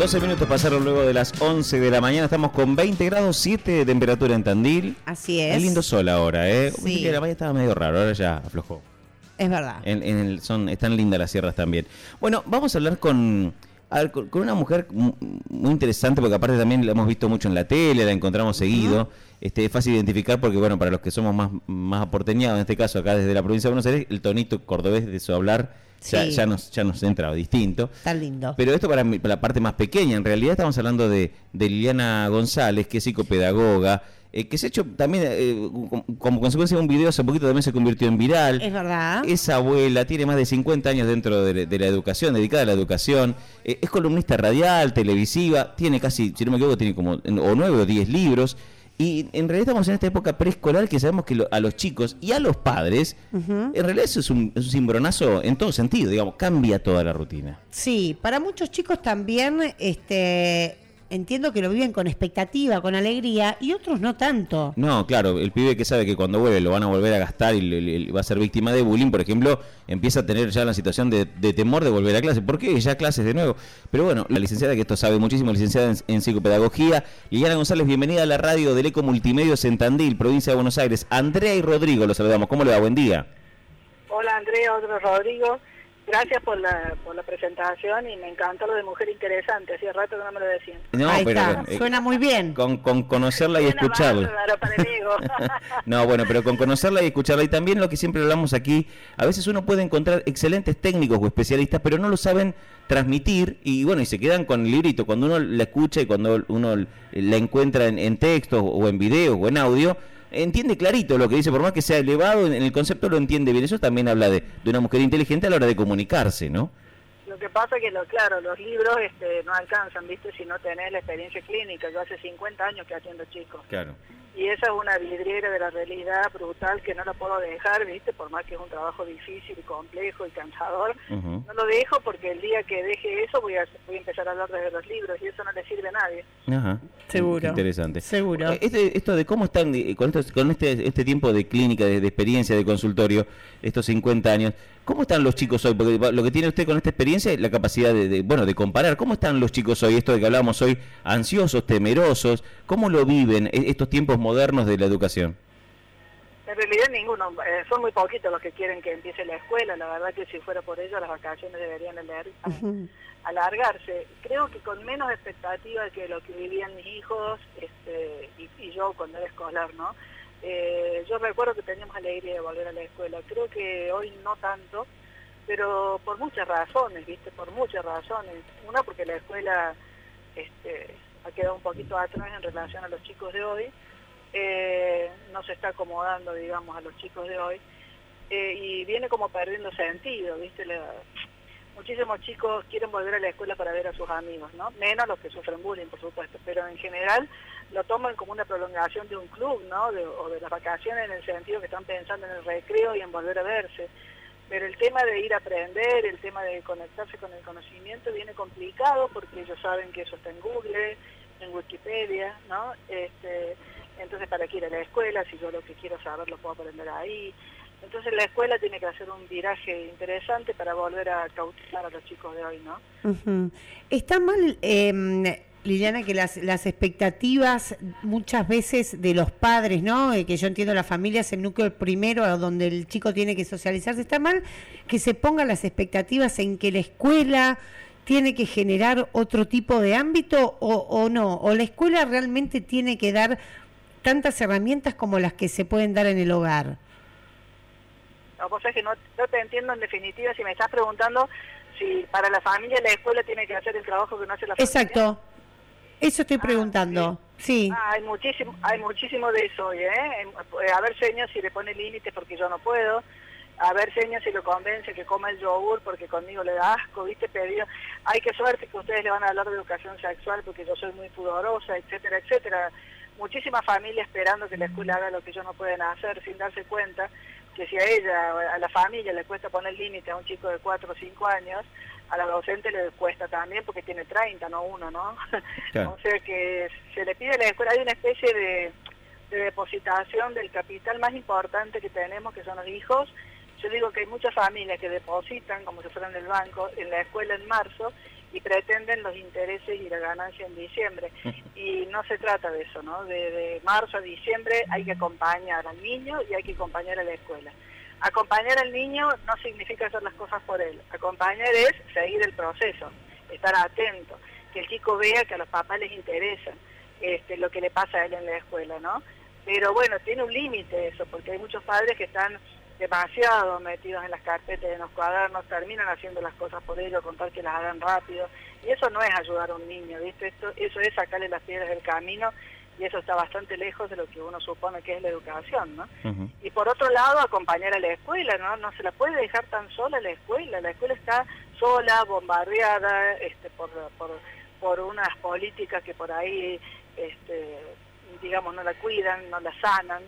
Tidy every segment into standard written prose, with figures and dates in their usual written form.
12 minutos pasaron luego de las 11 de la mañana. Estamos con 20 grados 7 de temperatura en Tandil. Así es. Es lindo sol ahora, ¿eh? Sí. Que la mañana estaba medio raro, ahora ya aflojó. Es verdad. Están lindas las sierras también. Bueno, vamos a hablar con una mujer muy interesante, porque aparte también la hemos visto mucho en la tele, la encontramos seguido. Es fácil identificar porque, bueno, para los que somos más aporteñados, en este caso acá desde la provincia de Buenos Aires, el tonito cordobés de su hablar ya nos entra distinto. Está lindo. Pero esto para la parte más pequeña, en realidad estamos hablando de Liliana González, que es psicopedagoga, que se ha hecho también, como consecuencia de un video hace poquito, también se convirtió en viral. Es verdad. Es abuela, tiene más de 50 años dentro de la educación, dedicada a la educación. Es columnista radial, televisiva, tiene casi, si no me equivoco, tiene como o 9 o 10 libros. Y en realidad estamos en esta época preescolar que sabemos que a los chicos y a los padres, en realidad eso es un cimbronazo en todo sentido, digamos, cambia toda la rutina. Sí, para muchos chicos también, entiendo que lo viven con expectativa, con alegría, y otros no tanto. No, claro, el pibe que sabe que cuando vuelve lo van a volver a gastar y va a ser víctima de bullying, por ejemplo, empieza a tener ya la situación de temor de volver a clase. ¿Por qué? Ya clases de nuevo. Pero bueno, la licenciada, que esto sabe muchísimo, licenciada en psicopedagogía, Liliana González, bienvenida a la radio del Eco Multimedios en Tandil, provincia de Buenos Aires. Andrea y Rodrigo, los saludamos. ¿Cómo le va? Buen día. Hola Andrea, otro Rodrigo. Gracias por la presentación y me encantó lo de mujer interesante. Hacía rato que no me lo decían. No, ahí pero está, suena muy bien. Con conocerla y escucharla. Para el ego. No, bueno, pero con conocerla y escucharla. Y también lo que siempre hablamos aquí, a veces uno puede encontrar excelentes técnicos o especialistas, pero no lo saben transmitir y bueno, y se quedan con el librito. Cuando uno la escucha y cuando uno la encuentra en textos o en videos o en audio, entiende clarito lo que dice, por más que sea elevado, en el concepto lo entiende bien. Eso también habla de una mujer inteligente a la hora de comunicarse, ¿no? Lo que pasa es que, claro, los libros no alcanzan, ¿viste? Si no tenés la experiencia clínica. Yo hace 50 años que atiendo chicos. Claro. Y esa es una vidriera de la realidad brutal que no la puedo dejar, ¿viste? Por más que es un trabajo difícil y complejo y cansador, no lo dejo porque el día que deje eso voy a empezar a hablar desde los libros y eso no le sirve a nadie. Ajá. Seguro. Interesante. Seguro. Esto de cómo están con este tiempo de clínica, de experiencia, de consultorio, estos 50 años, ¿cómo están los chicos hoy? Porque lo que tiene usted con esta experiencia es la capacidad de comparar. ¿Cómo están los chicos hoy? Esto de que hablábamos hoy, ansiosos, temerosos, ¿cómo lo viven estos tiempos modernos de la educación? En realidad ninguno, son muy poquitos los que quieren que empiece la escuela. La verdad que si fuera por ello las vacaciones deberían alargarse. Creo que con menos expectativa que lo que vivían mis hijos y yo cuando era escolar, ¿no? Yo recuerdo que teníamos alegría de volver a la escuela. Creo que hoy no tanto, pero por muchas razones, ¿viste? Por muchas razones. Una, porque la escuela ha quedado un poquito atrás en relación a los chicos de hoy. No se está acomodando, digamos, a los chicos de hoy. Y viene como perdiendo sentido, ¿viste? Muchísimos chicos quieren volver a la escuela para ver a sus amigos, ¿no? Menos los que sufren bullying, por supuesto, pero en general lo toman como una prolongación de un club, ¿no? O de las vacaciones, en el sentido que están pensando en el recreo y en volver a verse. Pero el tema de ir a aprender, el tema de conectarse con el conocimiento viene complicado porque ellos saben que eso está en Google, en Wikipedia, ¿no? Entonces, ¿para qué ir a la escuela? Si yo lo que quiero saber lo puedo aprender ahí. Entonces la escuela tiene que hacer un viraje interesante para volver a cautivar a los chicos de hoy, ¿no? Está mal, Liliana, que las expectativas muchas veces de los padres, ¿no? Que yo entiendo, la familia es el núcleo primero a donde el chico tiene que socializarse. Está mal que se pongan las expectativas en que la escuela tiene que generar otro tipo de ámbito o no, o la escuela realmente tiene que dar tantas herramientas como las que se pueden dar en el hogar. No, vos sabés que no te entiendo en definitiva si me estás preguntando si para la familia la escuela tiene que hacer el trabajo que no hace la familia. Exacto, eso estoy preguntando. Sí. Hay muchísimo de eso hoy, A ver, señor, si le pone límites porque yo no puedo. A ver, señor, si lo convence que coma el yogur porque conmigo le da asco, ¿viste? Pedido. Ay, qué suerte que ustedes le van a hablar de educación sexual porque yo soy muy pudorosa, etcétera, etcétera. Muchísimas familias esperando que la escuela haga lo que ellos no pueden hacer sin darse cuenta que si a ella o a la familia le cuesta poner límite a un chico de 4 o 5 años, a la docente le cuesta también porque tiene 30, no uno, ¿no? Claro. O sea que se le pide a la escuela, hay una especie de depositación del capital más importante que tenemos, que son los hijos. Yo digo que hay muchas familias que depositan, como si fueran del banco, en la escuela en marzo, y pretenden los intereses y la ganancia en diciembre. Y no se trata de eso, ¿no? De marzo a diciembre hay que acompañar al niño y hay que acompañar a la escuela. Acompañar al niño no significa hacer las cosas por él. Acompañar es seguir el proceso, estar atento, que el chico vea que a los papás les interesa lo que le pasa a él en la escuela, ¿no? Pero bueno, tiene un límite eso, porque hay muchos padres que están demasiado metidos en las carpetas, en los cuadernos, terminan haciendo las cosas por ellos, contar que las hagan rápido, y eso no es ayudar a un niño, ¿viste? Eso es sacarle las piedras del camino, y eso está bastante lejos de lo que uno supone que es la educación, ¿no? Y por otro lado, acompañar a la escuela, ¿no? No se la puede dejar tan sola la escuela está sola, bombardeada, por unas políticas que por ahí, digamos, no la cuidan, no la sanan.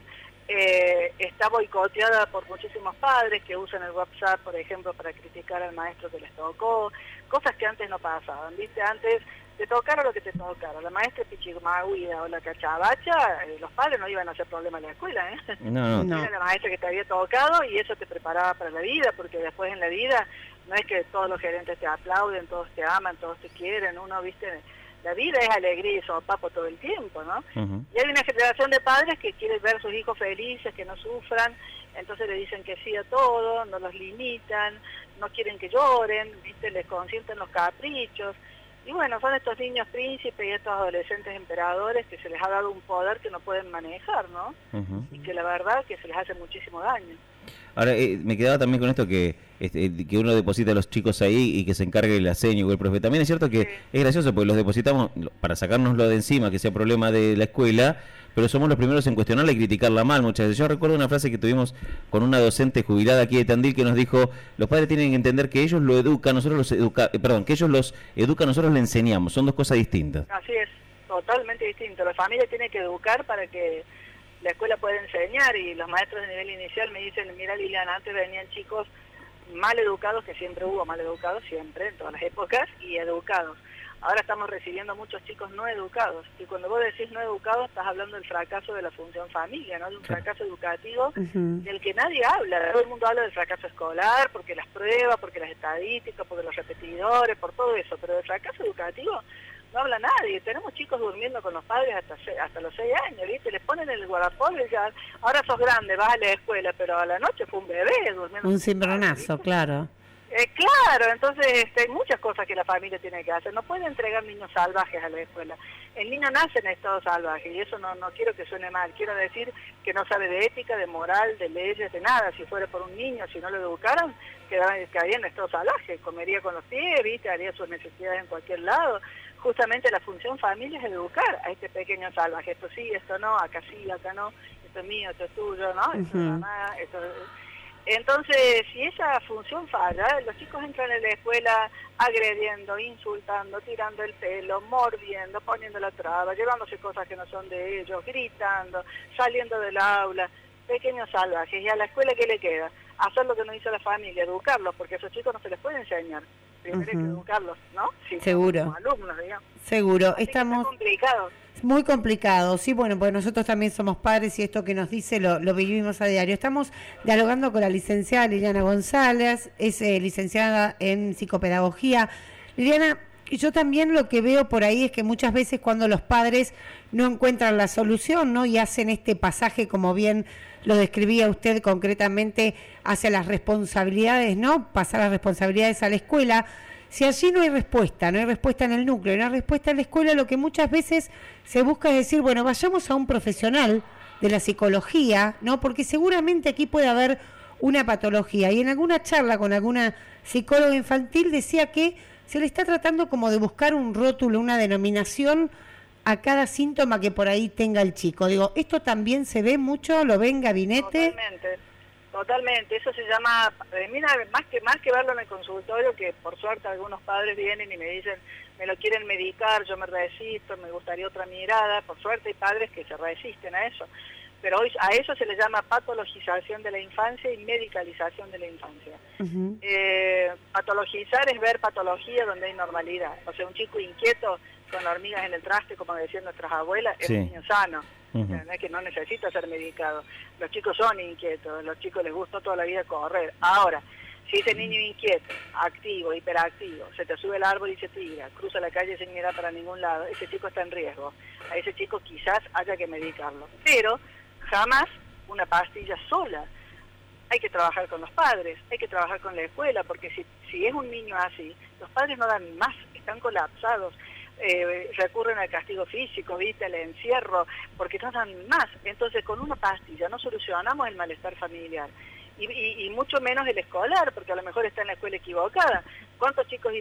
Está boicoteada por muchísimos padres que usan el WhatsApp, por ejemplo, para criticar al maestro que les tocó, cosas que antes no pasaban, ¿viste? Antes te tocara lo que te tocara, la maestra pichimahuida o la cachabacha, los padres no iban a hacer problema en la escuela, ¿eh? No. Era la maestra que te había tocado y eso te preparaba para la vida, porque después en la vida no es que todos los gerentes te aplauden, todos te aman, todos te quieren, uno, ¿viste? La vida es alegría y sopapo todo el tiempo, ¿no? Y hay una generación de padres que quieren ver a sus hijos felices, que no sufran, entonces le dicen que sí a todo, no los limitan, no quieren que lloren, ¿viste? Les consienten los caprichos. Y bueno, son estos niños príncipes y estos adolescentes emperadores que se les ha dado un poder que no pueden manejar, ¿no? Y que la verdad que se les hace muchísimo daño. Ahora, me quedaba también con esto que uno deposita a los chicos ahí y que se encargue el seño o el profe. También es cierto que es gracioso porque los depositamos para sacárnoslo de encima, que sea problema de la escuela, pero somos los primeros en cuestionarla y criticarla mal muchas veces. Yo recuerdo una frase que tuvimos con una docente jubilada aquí de Tandil que nos dijo, los padres tienen que entender que ellos lo educan, nosotros los que ellos los educan, nosotros les enseñamos, son dos cosas distintas. Así es, totalmente distinto. La familia tiene que educar para que la escuela puede enseñar, y los maestros de nivel inicial me dicen, mira Liliana, antes venían chicos mal educados, que siempre hubo mal educados, siempre, en todas las épocas, y educados. Ahora estamos recibiendo muchos chicos no educados, y cuando vos decís no educados estás hablando del fracaso de la función familia, ¿no? De un fracaso educativo del que nadie habla. Todo el mundo habla del fracaso escolar, porque las pruebas, porque las estadísticas, porque los repetidores, por todo eso, pero del fracaso educativo no habla nadie. Tenemos chicos durmiendo con los padres hasta los 6 años, ¿viste? Les ponen el guardapolvo y ya, ahora sos grande, vas a la escuela, pero a la noche fue un bebé durmiendo. Un cimbronazo, claro. Claro, entonces hay muchas cosas que la familia tiene que hacer. No puede entregar niños salvajes a la escuela. El niño nace en estado salvaje y eso no quiero que suene mal. Quiero decir que no sabe de ética, de moral, de leyes, de nada. Si fuera por un niño, si no lo educaran, quedaría en estado salvaje. Comería con los pies, ¿viste? Haría sus necesidades en cualquier lado. Justamente la función familia es educar a este pequeño salvaje. Esto sí, esto no, acá sí, acá no. Esto es mío, esto es tuyo, ¿no? Esto es mamá, esto es... Entonces, si esa función falla, los chicos entran en la escuela agrediendo, insultando, tirando el pelo, mordiendo, poniendo la traba, llevándose cosas que no son de ellos, gritando, saliendo del aula, pequeños salvajes. ¿Y a la escuela qué le queda? Hacer lo que no hizo la familia, educarlos, porque a esos chicos no se les puede enseñar. Primero hay que educarlos, ¿no? Sí, seguro. Como alumnos, digamos. Seguro. Así Estamos... que está complicado. Muy complicado, sí, bueno, pues nosotros también somos padres y esto que nos dice lo vivimos a diario. Estamos dialogando con la licenciada Liliana González, es licenciada en psicopedagogía. Liliana, yo también lo que veo por ahí es que muchas veces cuando los padres no encuentran la solución, ¿no? Y hacen este pasaje, como bien lo describía usted concretamente, hacia las responsabilidades, ¿no? Pasar las responsabilidades a la escuela. Si allí no hay respuesta en el núcleo, no hay respuesta en la escuela, lo que muchas veces se busca es decir, bueno, vayamos a un profesional de la psicología, ¿no? Porque seguramente aquí puede haber una patología. Y en alguna charla con alguna psicóloga infantil decía que se le está tratando como de buscar un rótulo, una denominación a cada síntoma que por ahí tenga el chico. Digo, ¿esto también se ve mucho? ¿Lo ve en gabinete? Totalmente, eso se llama, mira, más que verlo en el consultorio, que por suerte algunos padres vienen y me dicen, me lo quieren medicar, yo me resisto, me gustaría otra mirada, por suerte hay padres que se resisten a eso, pero hoy a eso se le llama patologización de la infancia y medicalización de la infancia. Patologizar es ver patología donde hay normalidad, o sea, un chico inquieto con hormigas en el traste, como decían nuestras abuelas, es un niño sano. No es que no necesita ser medicado. Los chicos son inquietos, los chicos les gusta toda la vida correr. Ahora, Si ese niño inquieto, activo, hiperactivo, se te sube el árbol y se tira, cruza la calle sin mirar para ningún lado, ese chico está en riesgo. A ese chico quizás haya que medicarlo, pero jamás una pastilla sola. Hay que trabajar con los padres, hay que trabajar con la escuela, porque si es un niño así, los padres no dan más, están colapsados, recurren al castigo físico, ¿viste? Al encierro, porque no dan más. Entonces, con una pastilla no solucionamos el malestar familiar. Y mucho menos el escolar, porque a lo mejor está en la escuela equivocada. ¿Cuántos chicos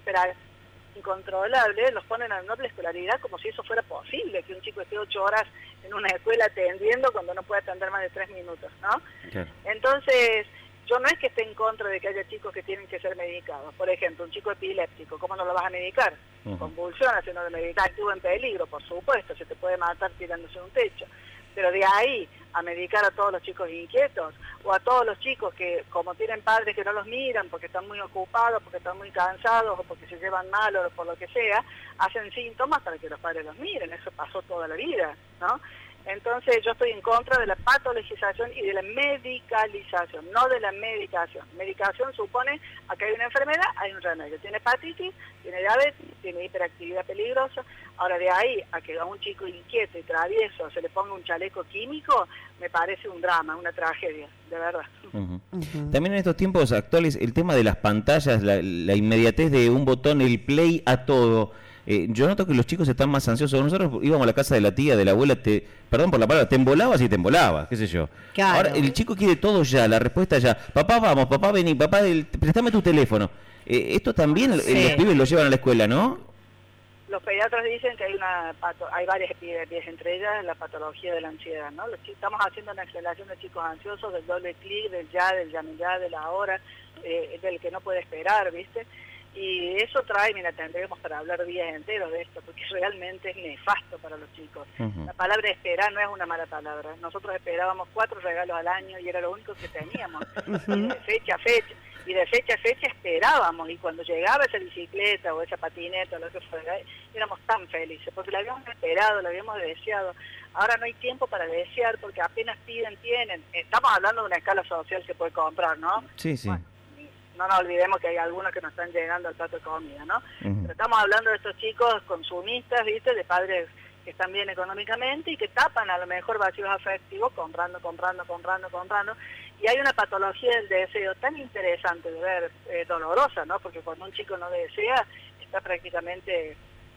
incontrolables los ponen a doble escolaridad como si eso fuera posible, que un chico esté 8 horas en una escuela atendiendo cuando no puede atender más de 3 minutos, ¿no? Claro. Entonces, yo no es que esté en contra de que haya chicos que tienen que ser medicados. Por ejemplo, un chico epiléptico, ¿cómo no lo vas a medicar? Convulsiones, si no lo medicas, activo en peligro, por supuesto, se te puede matar tirándose de un techo. Pero de ahí a medicar a todos los chicos inquietos, o a todos los chicos que, como tienen padres que no los miran porque están muy ocupados, porque están muy cansados, o porque se llevan mal, o por lo que sea, hacen síntomas para que los padres los miren. Eso pasó toda la vida, ¿no? Entonces yo estoy en contra de la patologización y de la medicalización, no de la medicación. Medicación supone a que hay una enfermedad, hay un remedio. Tiene hepatitis, tiene diabetes, tiene hiperactividad peligrosa. Ahora, de ahí a que a un chico inquieto y travieso se le ponga un chaleco químico, me parece un drama, una tragedia, de verdad. También en estos tiempos actuales, el tema de las pantallas, la inmediatez de un botón, el play a todo. Yo noto que los chicos están más ansiosos. Nosotros íbamos a la casa de la tía, de la abuela, perdón por la palabra, te embolabas y te embolabas, qué sé yo. Claro. Ahora el chico quiere todo ya, la respuesta ya. Papá, vamos, papá, vení, papá, préstame tu teléfono. Esto también los pibes lo llevan a la escuela, ¿no? Los pediatras dicen que hay varias epidemias, entre ellas la patología de la ansiedad, ¿no? Estamos haciendo una aceleración de chicos ansiosos, del doble clic, del ya, del ya, del ahora, del que no puede esperar, ¿viste? Y eso trae, mira, tendremos para hablar días enteros de esto, porque realmente es nefasto para los chicos. La palabra esperar no es una mala palabra. Nosotros esperábamos 4 regalos al año y era lo único que teníamos. Y de fecha a fecha esperábamos, y cuando llegaba esa bicicleta o esa patineta o lo que fuera, éramos tan felices, porque la habíamos esperado, la habíamos deseado. Ahora no hay tiempo para desear, porque apenas piden, tienen. Estamos hablando de una escala social que puede comprar, ¿no? Sí, sí. Bueno, no nos olvidemos que hay algunos que nos están llegando al plato de comida, ¿no? Pero estamos hablando de estos chicos consumistas, ¿viste? De padres que están bien económicamente y que tapan a lo mejor vacíos afectivos comprando. Y hay una patología del deseo tan interesante de ver, dolorosa, ¿no? Porque cuando un chico no desea, está prácticamente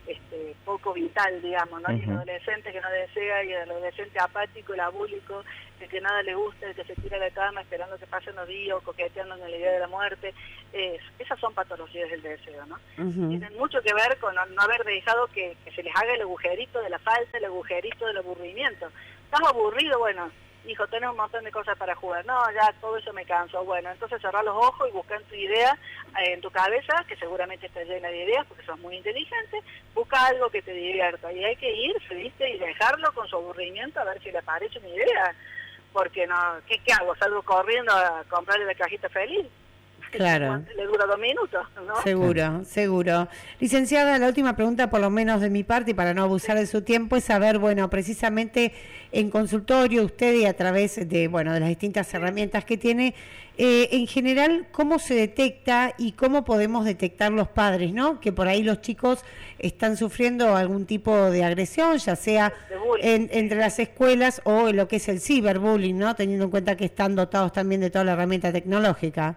poco vital, digamos, ¿no? Y el adolescente que no desea, y el adolescente apático, el abúlico, el que nada le gusta, el que se tira a la cama esperando que pasen los días, o coqueteando en la idea de la muerte, esas son patologías del deseo, ¿no? Tienen mucho que ver con no haber dejado que se les haga el agujerito de la falta, el agujerito del aburrimiento. ¿Estás aburrido? Bueno, hijo, tenés un montón de cosas para jugar. No, ya todo eso me canso. Bueno, entonces cerrá los ojos y busca en tu idea, en tu cabeza, que seguramente está llena de ideas, porque sos muy inteligente, busca algo que te divierta. Y hay que irse, ¿viste? Y dejarlo con su aburrimiento a ver si le aparece una idea. Porque no, ¿qué hago? ¿Salgo corriendo a comprarle la cajita feliz? Claro. Le dura 2 minutos, ¿no? Seguro. Licenciada, la última pregunta, por lo menos de mi parte, y para no abusar de su tiempo, es saber, bueno, precisamente en consultorio, usted y a través de, bueno, de las distintas herramientas que tiene, en general, ¿cómo se detecta y cómo podemos detectar los padres, ¿no? Que por ahí los chicos están sufriendo algún tipo de agresión, ya sea entre las escuelas o en lo que es el ciberbullying, ¿no? Teniendo en cuenta que están dotados también de toda la herramienta tecnológica.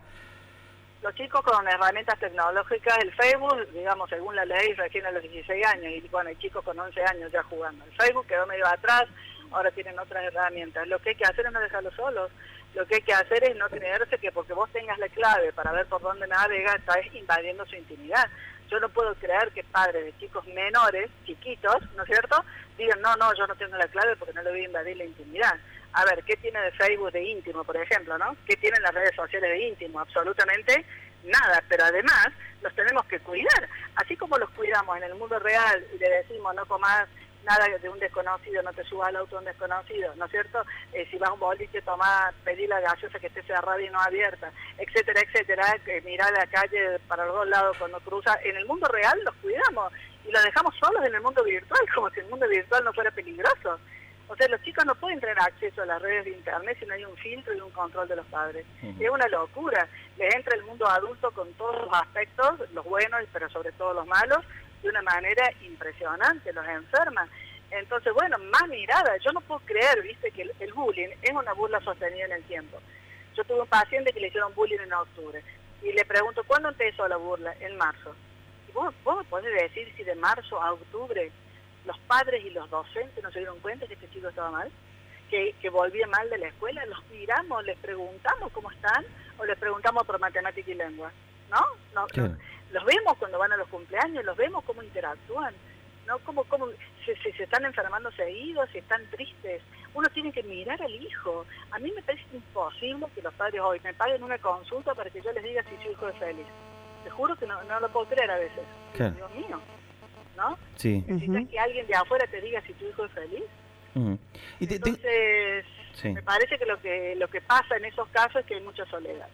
Los chicos con herramientas tecnológicas, el Facebook, digamos, según la ley, recién a los 16 años, y bueno, hay chicos con 11 años ya jugando. El Facebook quedó medio atrás, ahora tienen otras herramientas. Lo que hay que hacer es no dejarlos solos. Lo que hay que hacer es no creerse que porque vos tengas la clave para ver por dónde navega, estás invadiendo su intimidad. Yo no puedo creer que padres de chicos menores, chiquitos, ¿no es cierto?, digan, no, yo no tengo la clave porque no le voy a invadir la intimidad. A ver, ¿qué tiene de Facebook de íntimo, por ejemplo, no? ¿Qué tienen las redes sociales de íntimo? Absolutamente nada, pero además los tenemos que cuidar. Así como los cuidamos en el mundo real y le decimos no comas nada de un desconocido, no te subas al auto de un desconocido, ¿no es cierto? Si vas a un boliche, pedí la gaseosa que esté cerrada y no abierta, etcétera, mirar la calle para los dos lados cuando cruza. En el mundo real los cuidamos y los dejamos solos en el mundo virtual, como si el mundo virtual no fuera peligroso. O sea, los chicos no pueden tener acceso a las redes de internet si no hay un filtro y un control de los padres. Es una locura. Les entra el mundo adulto con todos los aspectos, los buenos, pero sobre todo los malos, de una manera impresionante, los enferma. Entonces, bueno, más mirada. Yo no puedo creer, viste, que el bullying es una burla sostenida en el tiempo. Yo tuve un paciente que le hicieron bullying en octubre y le pregunto, ¿cuándo empezó la burla? En marzo. ¿Y vos me podés decir si de marzo a octubre los padres y los docentes no se dieron cuenta que este chico estaba mal? Que volvía mal de la escuela. Los miramos, les preguntamos cómo están o les preguntamos por matemática y lengua. ¿No? Los vemos cuando van a los cumpleaños, los vemos cómo interactúan. ¿No? ¿Cómo se están enfermando seguidos, si están tristes? Uno tiene que mirar al hijo. A mí me parece imposible que los padres hoy me paguen una consulta para que yo les diga si su hijo es feliz. Te juro que no lo puedo creer a veces. Claro. Dios mío, ¿no? Sí. ¿Necesitas que alguien de afuera te diga si tu hijo es feliz? Entonces, sí. Me parece que lo que pasa en esos casos es que hay mucha soledad.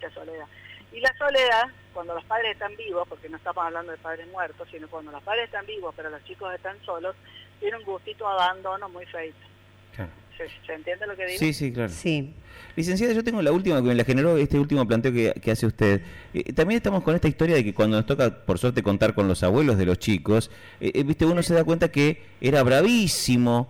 Y la soledad, cuando los padres están vivos, porque no estamos hablando de padres muertos, sino cuando los padres están vivos, pero los chicos están solos, tiene un gustito a abandono muy feito. Claro. ¿Se entiende lo que digo? Sí, claro. Sí. Licenciada, yo tengo la última que me la generó este último planteo que hace usted. También estamos con esta historia de que cuando nos toca, por suerte, contar con los abuelos de los chicos, viste, uno se da cuenta que era bravísimo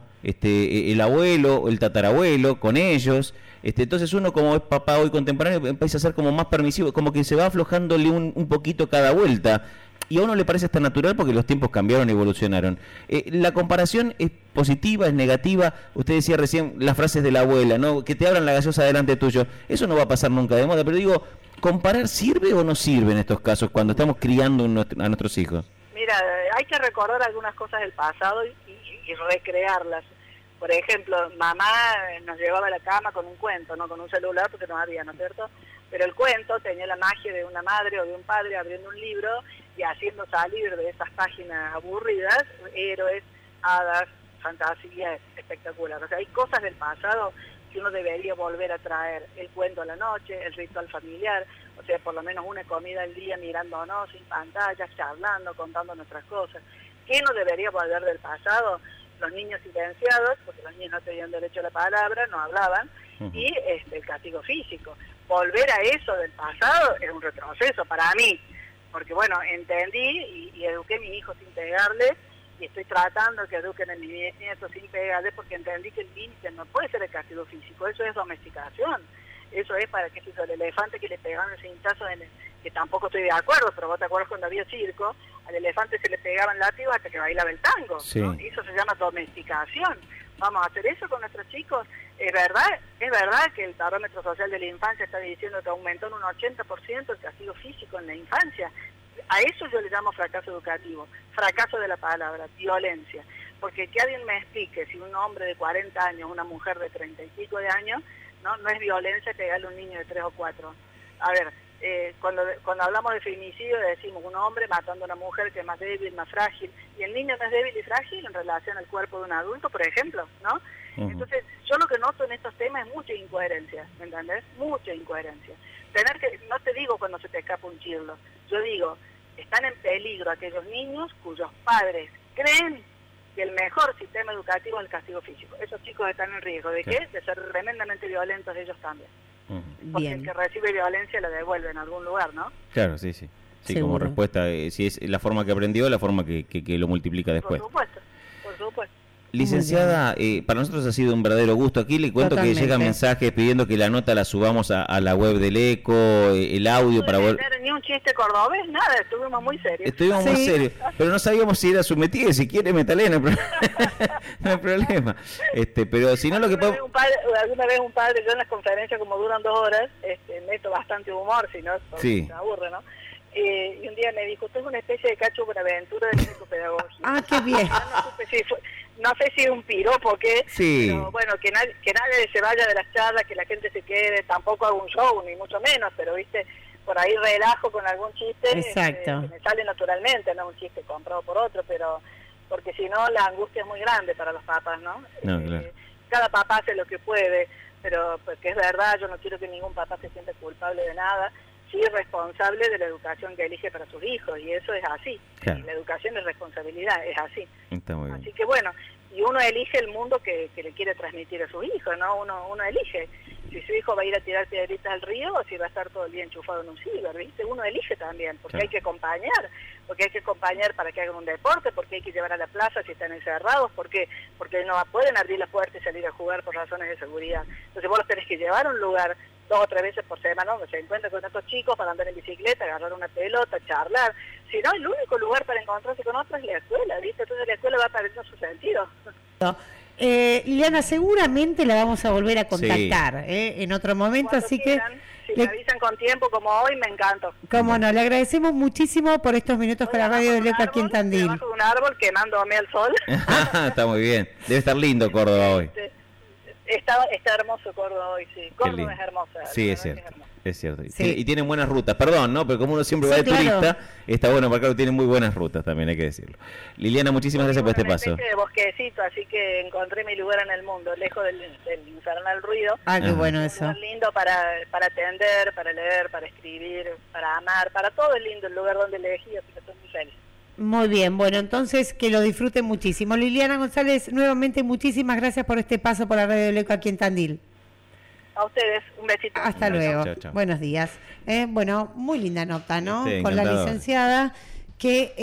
el abuelo o el tatarabuelo con ellos. Entonces uno, como es papá hoy contemporáneo, empieza a ser como más permisivo, como que se va aflojándole un poquito cada vuelta. Y a uno le parece hasta natural porque los tiempos cambiaron y evolucionaron. La comparación es positiva, es negativa. Usted decía recién las frases de la abuela, ¿no? Que te abran la gaseosa delante tuyo. Eso no va a pasar nunca de moda, pero digo, ¿comparar sirve o no sirve en estos casos cuando estamos criando a nuestros hijos? Mira, hay que recordar algunas cosas del pasado y recrearlas. Por ejemplo, mamá nos llevaba a la cama con un cuento, no con un celular porque no había, ¿no es cierto? Pero el cuento tenía la magia de una madre o de un padre abriendo un libro y haciendo salir de esas páginas aburridas héroes, hadas, fantasías espectaculares. O sea, hay cosas del pasado que uno debería volver a traer. El cuento a la noche, el ritual familiar, o sea, por lo menos una comida al día mirándonos sin pantallas, charlando, contando nuestras cosas. ¿Qué no debería volver del pasado? Los niños silenciados, porque los niños no tenían derecho a la palabra, no hablaban, y el castigo físico. Volver a eso del pasado es un retroceso para mí, porque bueno, entendí y eduqué a mis hijos sin pegarles, y estoy tratando que eduquen a mis nietos sin pegarles, porque entendí que el límite no puede ser el castigo físico, eso es domesticación. Eso es para que si el elefante que le pegaban el cintazo, que tampoco estoy de acuerdo, pero vos te acuerdas cuando había circo, al elefante se le pegaban látigos hasta que bailaba el tango, sí. ¿no? Y eso se llama domesticación. Vamos a hacer eso con nuestros chicos. Es verdad que el Barómetro Social de la Infancia está diciendo que aumentó en un 80% el castigo físico en la infancia. A eso yo le llamo fracaso educativo, fracaso de la palabra, violencia. Porque que alguien me explique si un hombre de 40 años, una mujer de 30 y pico de años, no es violencia pegarle a un niño de 3 o 4. A ver, cuando hablamos de femicidio decimos un hombre matando a una mujer que es más débil, más frágil, y el niño no es débil y frágil en relación al cuerpo de un adulto, por ejemplo, ¿no? Entonces, yo lo que noto en estos temas es mucha incoherencia, ¿me entendés? Mucha incoherencia. No te digo cuando se te escapa un chirlo, yo digo, están en peligro aquellos niños cuyos padres creen que el mejor sistema educativo es el castigo físico. Esos chicos están en riesgo. ¿De qué? De ser tremendamente violentos ellos también. Porque el que recibe violencia la devuelve en algún lugar, ¿no? Claro, sí. Sí, seguro. Como respuesta, si es la forma que aprendió, la forma que lo multiplica después. Por supuesto. Licenciada, para nosotros ha sido un verdadero gusto. Aquí le cuento Totalmente. que llegan mensajes pidiendo que la nota la subamos a la web del ECO, el audio para volver. Ni un chiste cordobés, nada, estuvimos muy serios. Estuvimos muy serios, pero no sabíamos si era su métier, si quiere métale, no hay problema. Pero si no, lo que podemos... Alguna vez un padre, yo en las conferencias como duran 2 horas, meto bastante humor, si no, sí. se aburre, ¿no? Y un día me dijo, usted es una especie de Cacho Buenaventura de psicopedagogía. Ah, qué bien. No sé si es un piropo o qué, sí. Pero bueno, que nadie se vaya de las charlas, que la gente se quede, tampoco hago un show, ni mucho menos, pero viste, por ahí relajo con algún chiste, exacto. Que me sale naturalmente, no un chiste comprado por otro, pero porque si no la angustia es muy grande para los papás, ¿no? Claro. Cada papá hace lo que puede, pero porque es verdad, yo no quiero que ningún papá se sienta culpable de nada, sí responsable de la educación que elige para sus hijos, y eso es así. Claro. Y la educación es responsabilidad, es así. Está muy bien. Así que bueno, y uno elige el mundo que le quiere transmitir a sus hijos, ¿no? Uno elige si su hijo va a ir a tirar piedritas al río o si va a estar todo el día enchufado en un ciber, ¿viste? Uno elige también, porque hay que acompañar para que hagan un deporte, porque hay que llevar a la plaza si están encerrados, porque no pueden abrir la puerta y salir a jugar por razones de seguridad. Entonces vos los tenés que llevar a un lugar 2 o 3 veces por semana donde se encuentran con estos chicos para andar en bicicleta, agarrar una pelota, charlar. Si no, el único lugar para encontrarse con otros es la escuela, ¿viste? Entonces la escuela va perdiendo su sentido. Liliana, seguramente la vamos a volver a contactar en otro momento, así quieran, si me avisan con tiempo como hoy, me encanta. Cómo no, le agradecemos muchísimo por estos minutos con la radio de Leuco aquí en Tandil. Debajo de un árbol quemándome al sol. Está muy bien, debe estar lindo Córdoba hoy. Está hermoso Córdoba hoy, sí. Córdoba es hermosa. Sí, es cierto. Es cierto. Sí. Y tiene buenas rutas, perdón, ¿no? Pero como uno siempre va de turista, está bueno marcar que tiene muy buenas rutas también, hay que decirlo. Liliana, muchísimas gracias por este paso. De bosquecito, así que encontré mi lugar en el mundo, lejos del infernal ruido. Ah, qué bueno eso. Es lindo para atender, para leer, para escribir, para amar, para todo es lindo el lugar donde elegí, así que estoy muy feliz. Muy bien, bueno, entonces que lo disfruten muchísimo. Liliana González, nuevamente muchísimas gracias por este paso por la radio de Leuco aquí en Tandil. A ustedes, un besito. Hasta luego. Chao, chao. Buenos días. Bueno, muy linda nota, ¿no? Sí, con la encantador. licenciada que...